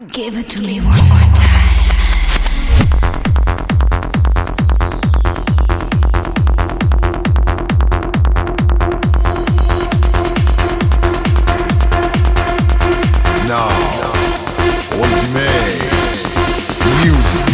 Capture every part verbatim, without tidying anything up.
Give it to me one more time. Now, ultimate music.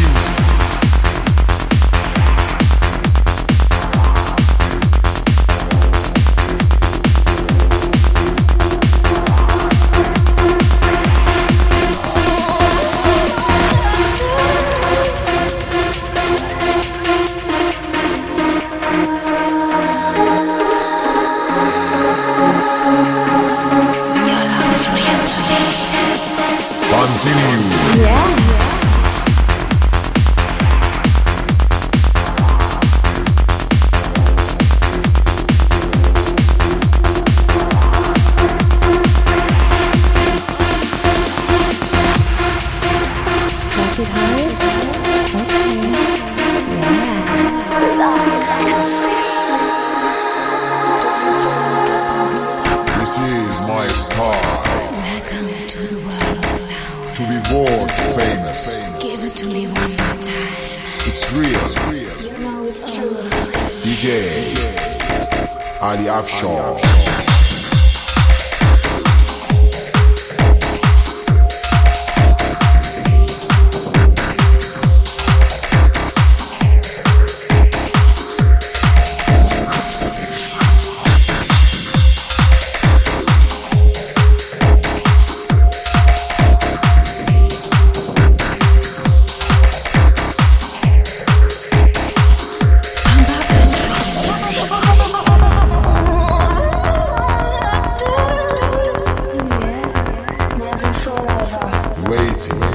Continue. Yeah. Suck it hard? Okay. Yeah. Love it, dance. This is my star. Welcome to the world of sound. To be world famous. Give it to me one more time. It's real. You know it's true. D J Ali Afshar. Waiting.